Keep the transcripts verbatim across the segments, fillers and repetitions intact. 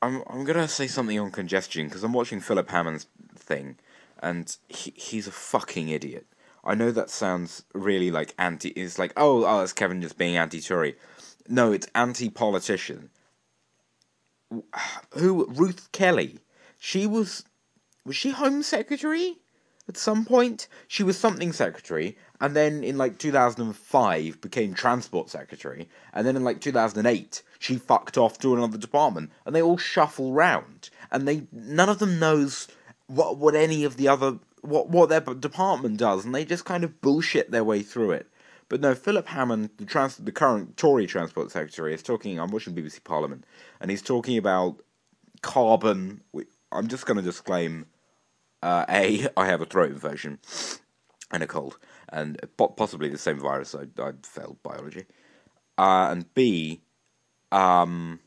I'm I'm gonna say something on congestion because I'm watching Philip Hammond's thing, and he he's a fucking idiot. I know that sounds really like anti. It's like oh oh, it's Kevin just being anti-Tory. No, it's anti-politician. Who Ruth Kelly? She was was she Home Secretary at some point? She was something secretary, and then in like two thousand five became Transport Secretary, and then in like two thousand eight she fucked off to another department, and they all shuffle round, and they none of them knows what what any of the other what what their department does, and they just kind of bullshit their way through it. But no, Philip Hammond, the, trans- the current Tory Transport Secretary, is talking. I'm watching B B C Parliament, and he's talking about carbon. I'm just going to disclaim: uh, a, I have a throat infection and a cold, and possibly the same virus. I, I failed biology, uh, and B, um,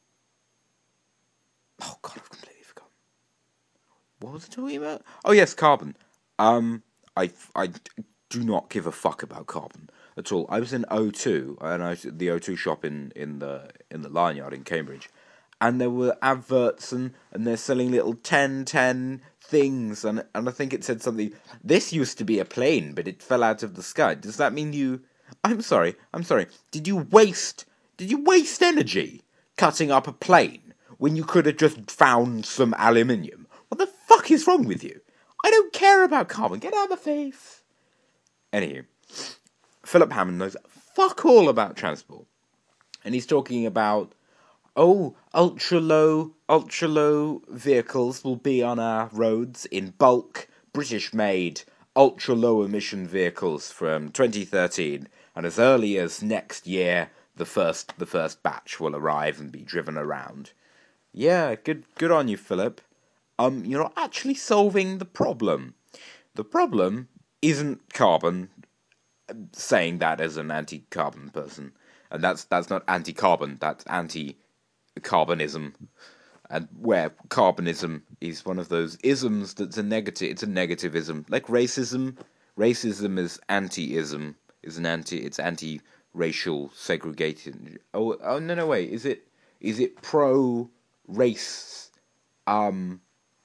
oh god, I've completely forgotten. What was I talking about? Oh yes, carbon. Um, I I do not give a fuck about carbon at all. I was in O two, and I was at the O two shop in, in the in the Lion Yard in Cambridge, and there were adverts, and, and they're selling little ten ten things, and and I think it said something. This used to be a plane, but it fell out of the sky. Does that mean you? I'm sorry. I'm sorry. Did you waste? Did you waste energy cutting up a plane when you could have just found some aluminium? What the fuck is wrong with you? I don't care about carbon. Get out of my face. Anywho, Philip Hammond knows fuck all about transport. And he's talking about, oh, ultra-low, ultra-low vehicles will be on our roads in bulk, British-made, ultra-low emission vehicles from twenty thirteen. And as early as next year, the first the first batch will arrive and be driven around. Yeah, good good on you, Philip. Um, you're not actually solving the problem. The problem isn't carbon, saying that as an anti-carbon person. And that's that's not anti-carbon, that's anti-carbonism. And where carbonism is one of those isms that's a negative, it's a negativism. Like racism, racism is anti-ism, is an anti, it's anti-racial segregation. Oh, oh no, no, wait, is it, is it pro-race, um...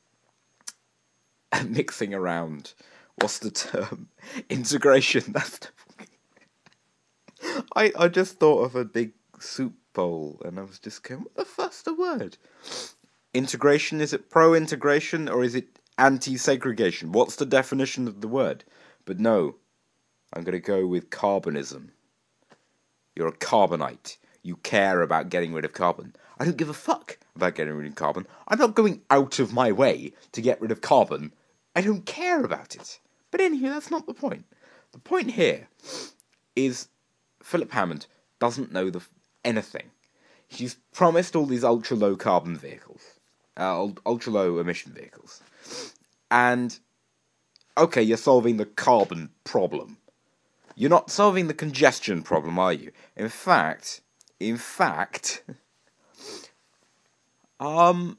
mixing around. What's the term? Integration. That's the... I, I just thought of a big soup bowl, and I was just going, what the fuck's the word? Integration, is it pro-integration, or is it anti-segregation? What's the definition of the word? But no, I'm going to go with carbonism. You're a carbonite. You care about getting rid of carbon. I don't give a fuck about getting rid of carbon. I'm not going out of my way to get rid of carbon. I don't care about it. But anyway, that's not the point. The point here is Philip Hammond doesn't know the anything. He's promised all these ultra-low carbon vehicles. Uh, ultra-low emission vehicles. And, okay, you're solving the carbon problem. You're not solving the congestion problem, are you? In fact, in fact... um...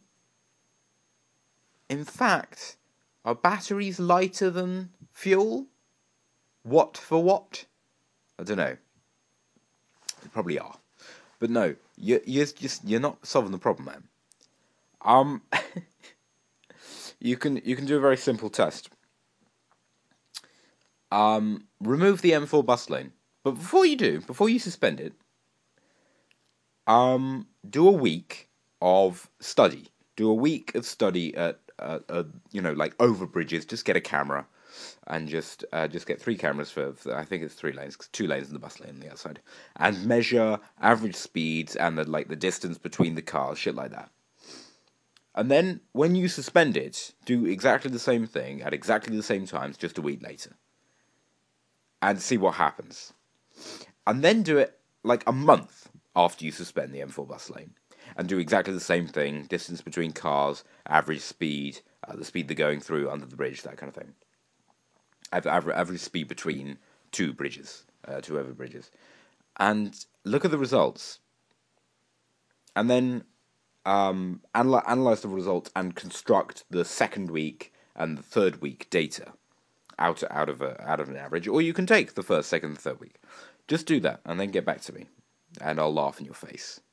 In fact... Are batteries lighter than fuel? Watt for watt? I don't know. They probably are. But no, you you're just you're not solving the problem, man. Um you can you can do a very simple test. Um remove the M four bus lane. But before you do, before you suspend it, um do a week of study. Do a week of study at Uh, uh, you know, like over bridges. Just get a camera, and just uh, just get three cameras for, for I think it's three lanes, cause two lanes in the bus lane on the outside, and measure average speeds and the like the distance between the cars, shit like that. And then when you suspend it, do exactly the same thing at exactly the same times, just a week later, and see what happens. And then do it like a month after you suspend the M four bus lane. And do exactly the same thing, distance between cars, average speed, uh, the speed they're going through under the bridge, that kind of thing. Average, average speed between two bridges, uh, two over bridges. And look at the results. And then um, analy- analyze the results and construct the second week and the third week data out, out, of, a, out of an average. Or you can take the first, second, and third week. Just do that, and then get back to me. And I'll laugh in your face.